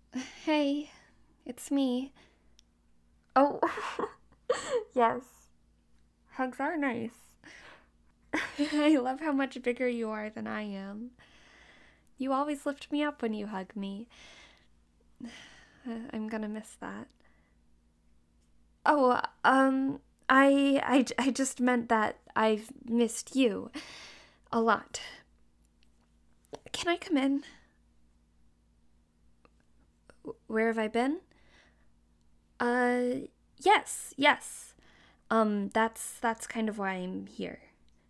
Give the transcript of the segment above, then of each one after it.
Hey, it's me. Oh, yes. Hugs are nice. I love how much bigger you are than I am. You always lift me up when you hug me. I'm gonna miss that. Oh, I just meant that I've missed you a lot. Can I come in? Where have I been? Uh, yes. That's kind of why I'm here.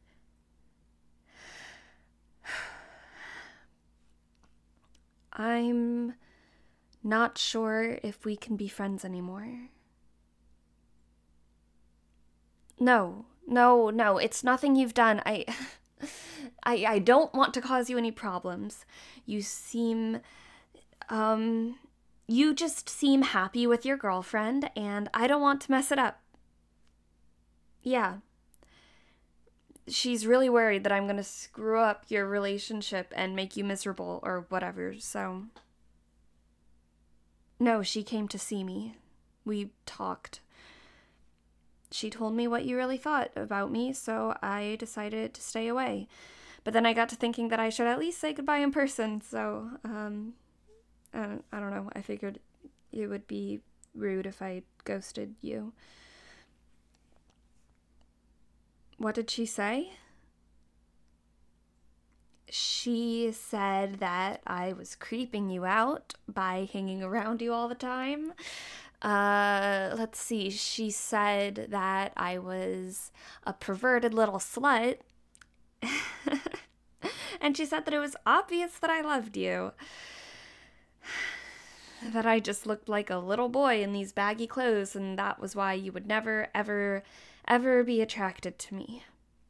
I'm not sure if we can be friends anymore. No, it's nothing you've done. I don't want to cause you any problems. You seem, um, you just seem happy with your girlfriend, and I don't want to mess it up. Yeah, she's really worried that I'm gonna screw up your relationship and make you miserable or whatever, so. No, she came to see me. We talked. She told me what you really thought about me, so I decided to stay away. But then I got to thinking that I should at least say goodbye in person, so, I don't know. I figured it would be rude if I ghosted you. What did she say? She said that I was creeping you out by hanging around you all the time. Let's see. She said that I was a perverted little slut. And she said that it was obvious that I loved you. That I just looked like a little boy in these baggy clothes, and that was why you would never, ever be attracted to me.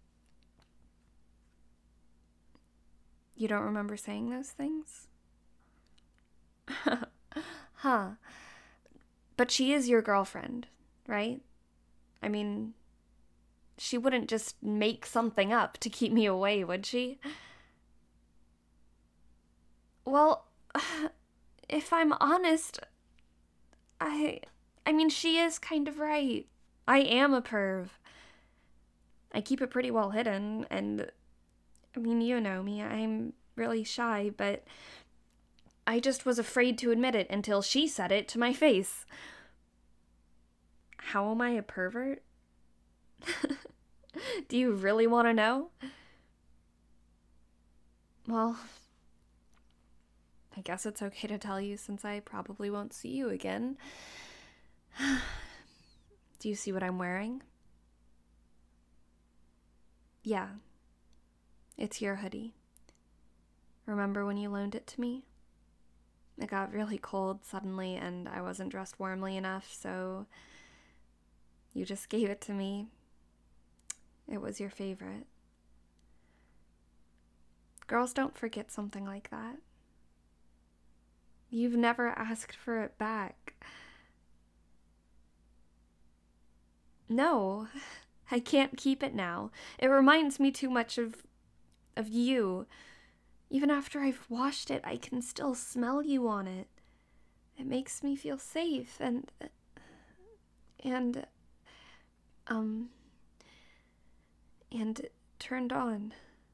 You don't remember saying those things? Huh. But she is your girlfriend, right? I mean, she wouldn't just make something up to keep me away, would she? Well, if I'm honest, I I mean she is kind of right. I am a perv. I keep it pretty well hidden and I mean, you know me. I'm really shy, but I just was afraid to admit it until she said it to my face. How am I a pervert? Do you really want to know? Well, I guess it's okay to tell you since I probably won't see you again. Do you see what I'm wearing? Yeah, it's your hoodie. Remember when you loaned it to me? It got really cold suddenly and I wasn't dressed warmly enough, so you just gave it to me. It was your favorite. Girls don't forget something like that. You've never asked for it back. No, I can't keep it now. It reminds me too much of you. Even after I've washed it, I can still smell you on it. It makes me feel safe and um and turned on.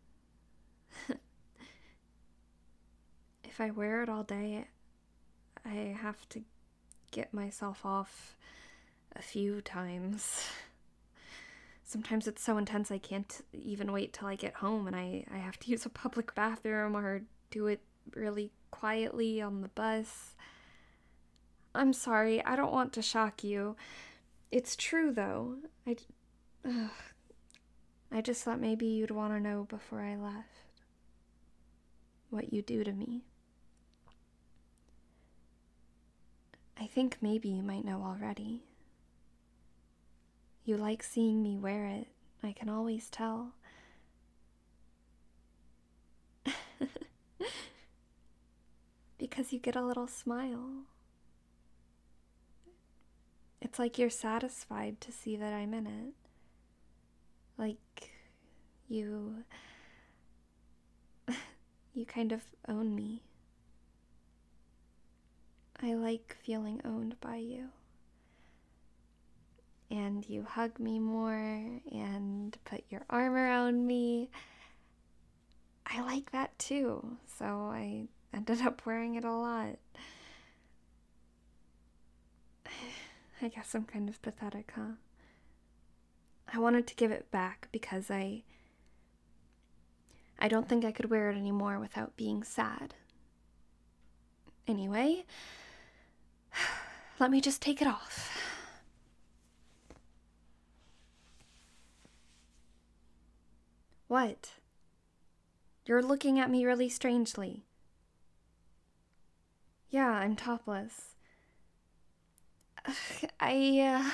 If I wear it all day, I have to get myself off a few times. Sometimes it's so intense I can't even wait till I get home and I have to use a public bathroom or do it really quietly on the bus. I'm sorry, I don't want to shock you. It's true though. Ugh, I just thought maybe you'd want to know before I left what you do to me. I think maybe you might know already. You like seeing me wear it. I can always tell. Because you get a little smile. It's like you're satisfied to see that I'm in it. Like you you kind of own me. I like feeling owned by you. And you hug me more and put your arm around me. I like that too, so I ended up wearing it a lot. I guess I'm kind of pathetic, huh? I wanted to give it back because I don't think I could wear it anymore without being sad. Anyway, let me just take it off. What? You're looking at me really strangely. Yeah, I'm topless. I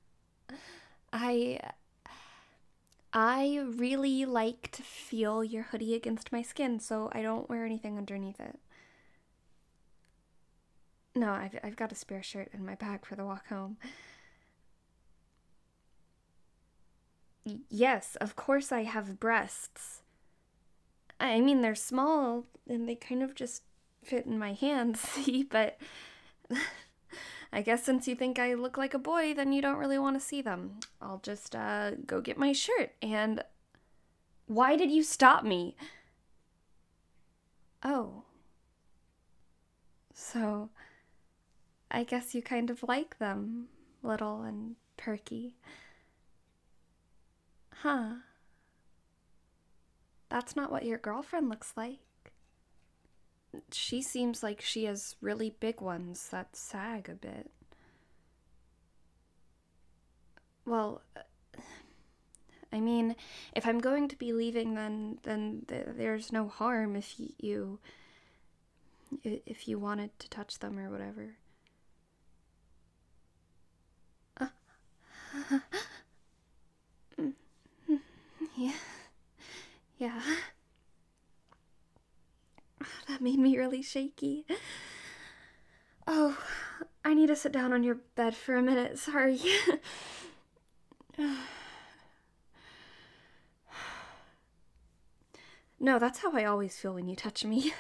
really like to feel your hoodie against my skin, so I don't wear anything underneath it. No, I've got a spare shirt in my bag for the walk home. Yes, of course I have breasts. I mean, they're small and they kind of just fit in my hands, see, but I guess since you think I look like a boy, then you don't really want to see them. I'll just go get my shirt. And why did you stop me? Oh. So I guess you kind of like them, little and perky. Huh. That's not what your girlfriend looks like. She seems like she has really big ones that sag a bit. Well, I mean, if I'm going to be leaving, then there's no harm if you wanted to touch them or whatever. Yeah. Yeah. That made me really shaky. Oh, I need to sit down on your bed for a minute. Sorry. No, that's how I always feel when you touch me.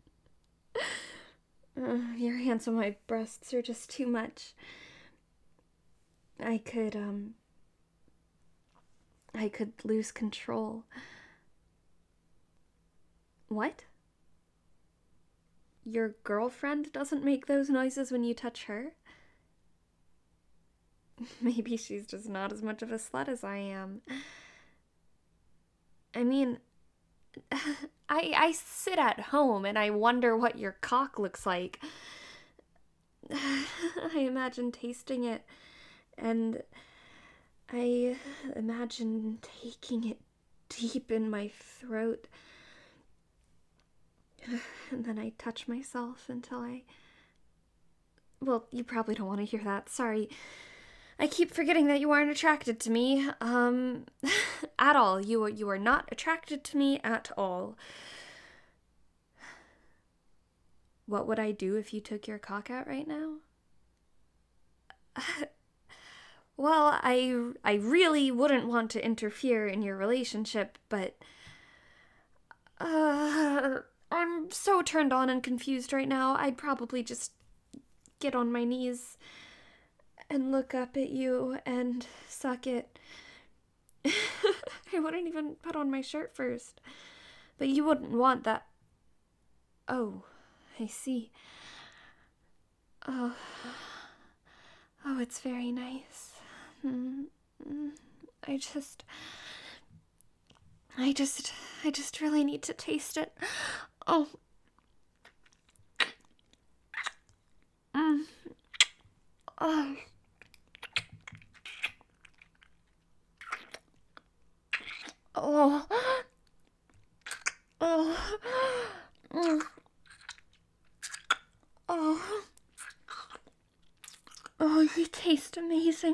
Your hands on my breasts are just too much. I could lose control. What? Your girlfriend doesn't make those noises when you touch her? Maybe she's just not as much of a slut as I am. I mean, I sit at home and I wonder what your cock looks like. I imagine tasting it, and I imagine taking it deep in my throat. And then I touch myself until well, you probably don't want to hear that. Sorry. I keep forgetting that you aren't attracted to me. At all. You are not attracted to me at all. What would I do if you took your cock out right now? Well, I really wouldn't want to interfere in your relationship, but I'm so turned on and confused right now. I'd probably just get on my knees and look up at you and suck it. I wouldn't even put on my shirt first. But you wouldn't want that. Oh, I see. Oh, it's very nice. I just really need to taste it. Oh. Oh. Oh. Oh. Oh. Oh, you taste amazing.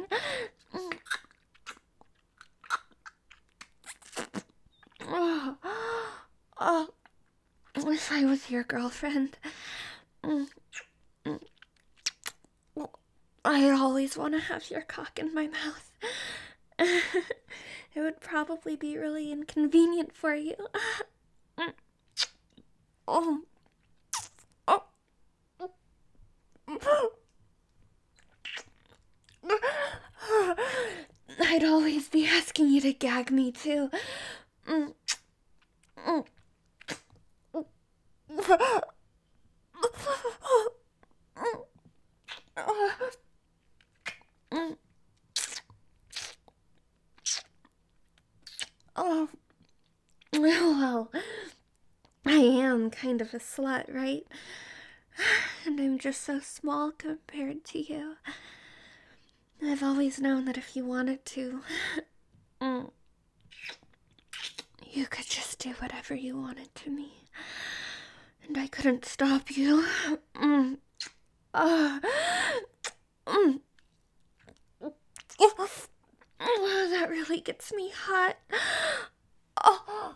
Oh. Oh. If I was your girlfriend, I'd always want to have your cock in my mouth. It would probably be really inconvenient for you. Oh. Oh. I'd always be asking you to gag me, too. Mm. Mm. Oh, well, I am kind of a slut, right? And I'm just so small compared to you. I've always known that if you wanted to, you could just do whatever you wanted to me. And I couldn't stop you. Oh, that really gets me hot. Oh.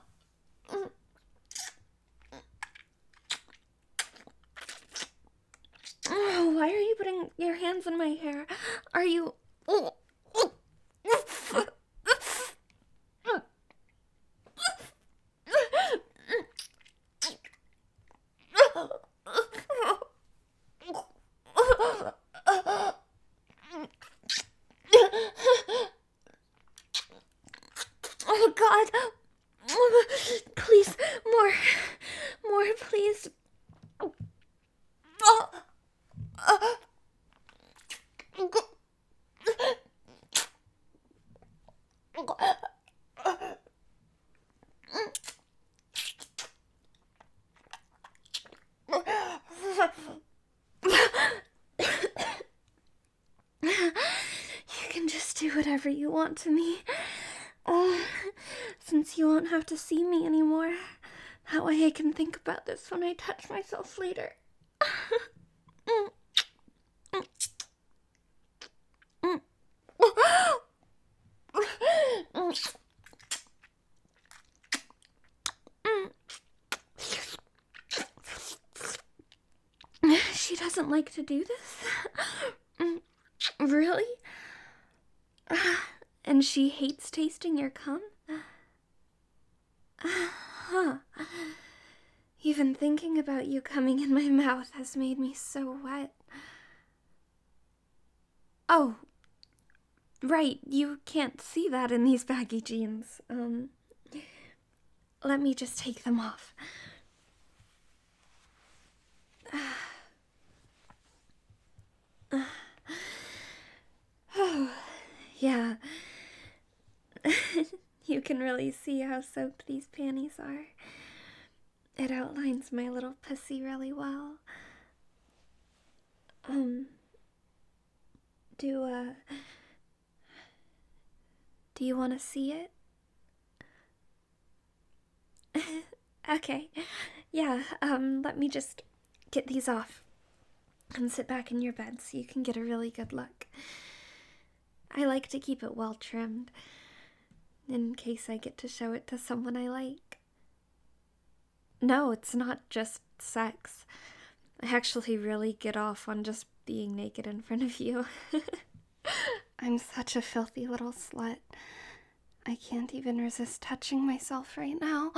Oh, why are you putting your hands in my hair? Are you... Oh God. Please, more, please. You can just do whatever you want to me. Since you won't have to see me anymore. That way I can think about this when I touch myself later. She doesn't like to do this? Really? And she hates tasting your cum? Huh. Even thinking about you coming in my mouth has made me so wet. Oh, right, you can't see that in these baggy jeans. Let me just take them off. Oh, yeah. You can really see how soaked these panties are. It outlines my little pussy really well. Do you want to see it? Okay. Yeah, let me just get these off and sit back in your bed so you can get a really good look. I like to keep it well trimmed, in case I get to show it to someone I like. No, it's not just sex. I actually really get off on just being naked in front of you. I'm such a filthy little slut. I can't even resist touching myself right now.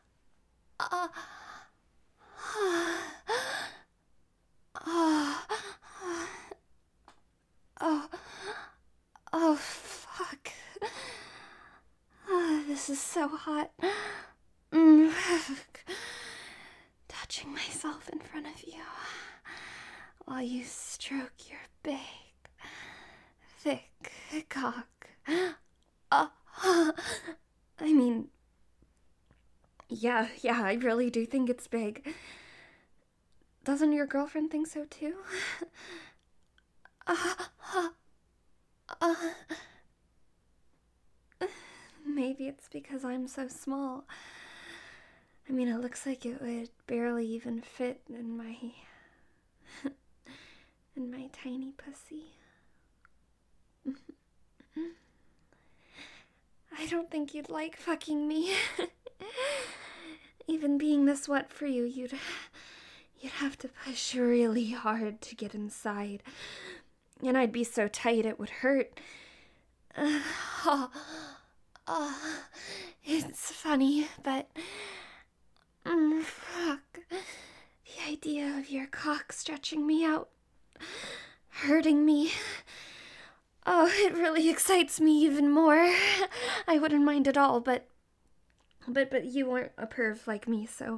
Oh, fuck. This is so hot. Touching myself in front of you while you stroke your big, thick cock. I mean, yeah, I really do think it's big. Doesn't your girlfriend think so too? Maybe it's because I'm so small. I mean, it looks like it would barely even fit in my in my tiny pussy. I don't think you'd like fucking me. Even being this wet for you, you'd have to push really hard to get inside. And I'd be so tight it would hurt. It's funny, but fuck. The idea of your cock stretching me out, hurting me. Oh, it really excites me even more. I wouldn't mind at all, but you weren't a perv like me, so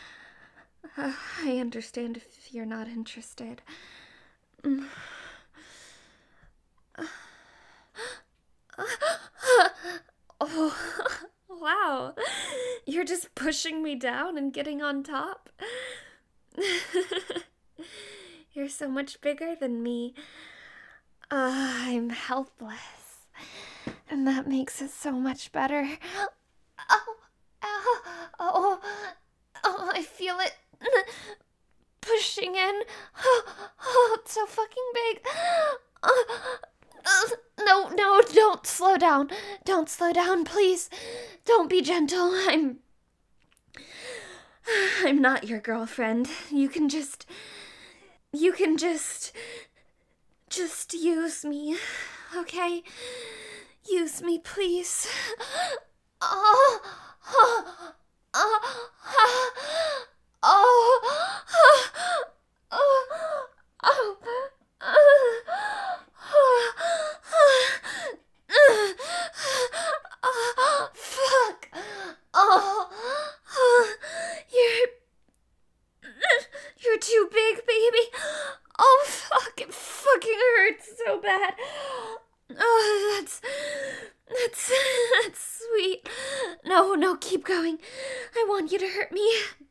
I understand if you're not interested. Mm. Oh, wow. You're just pushing me down and getting on top. You're so much bigger than me. I'm helpless. And that makes it so much better. Oh, ow, oh, oh, I feel it pushing in. Oh, it's so fucking big. No, don't slow down. Don't slow down, please. Don't be gentle. I'm not your girlfriend. You can just use me, okay? Use me, please. Oh, oh, oh, oh, oh, oh, fuck. Oh, you're too big, baby. Oh, fuck, it fucking hurts so bad. Oh, that's sweet. No, keep going. I want you to hurt me.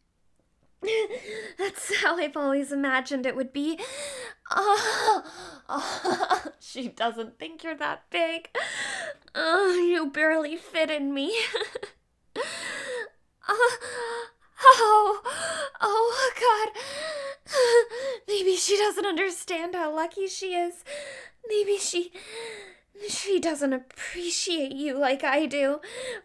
That's how I've always imagined it would be. She doesn't think you're that big. You barely fit in me. Oh, God. Maybe she doesn't understand how lucky she is. Maybe she doesn't appreciate you like I do.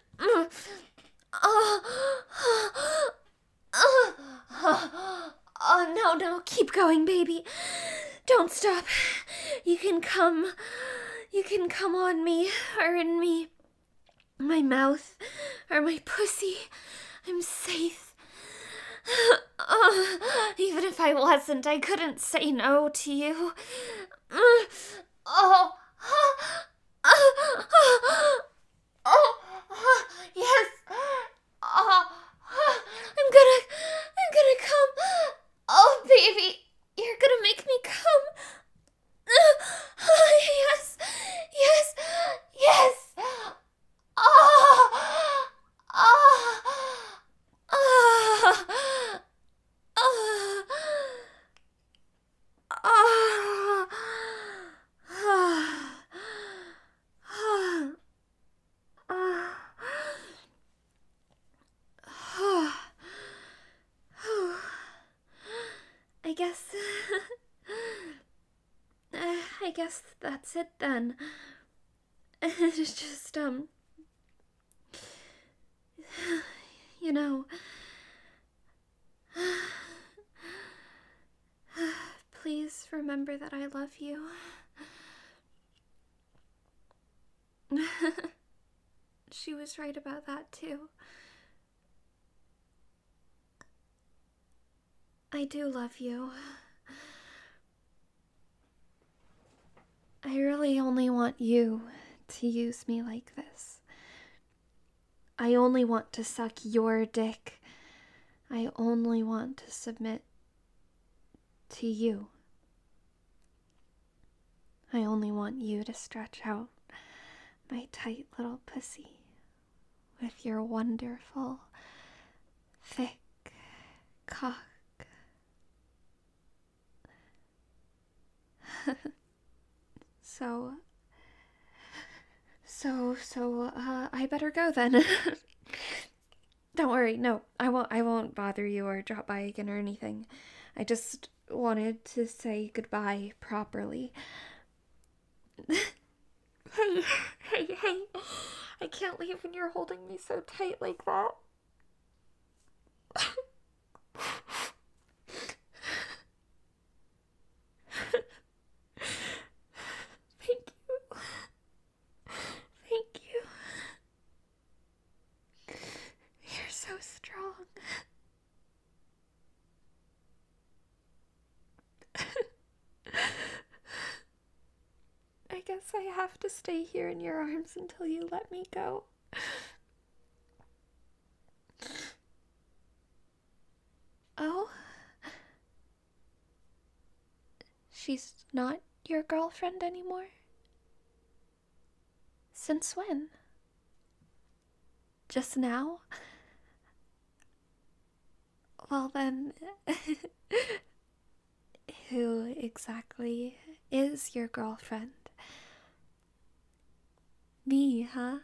Oh, no, keep going, baby. Don't stop. You can come on me, or in me. My mouth, or my pussy. I'm safe. Even if I wasn't, I couldn't say no to you. Oh, yes. I'm gonna come. Oh, baby, you're gonna make me come. Yes, yes, yes. Oh, oh, oh, oh, oh, I guess. I guess that's it then. It's just, you know. Please remember that I love you. She was right about that, too. I do love you. I really only want you to use me like this. I only want to suck your dick. I only want to submit to you. I only want you to stretch out my tight little pussy with your wonderful, thick cock. So, I better go then. Don't worry, no, I won't bother you or drop by again or anything. I just wanted to say goodbye properly. Hey, I can't leave when you're holding me so tight like that. Thank you. Thank you. You're so strong. I guess I have to stay here in your arms until you let me go. Oh? She's not your girlfriend anymore? Since when? Just now? Well then, who exactly is your girlfriend? Me, huh?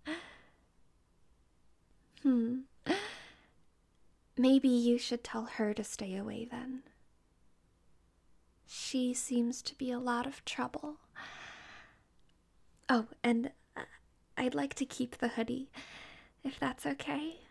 Hmm. Maybe you should tell her to stay away then. She seems to be a lot of trouble. Oh, and I'd like to keep the hoodie, if that's okay.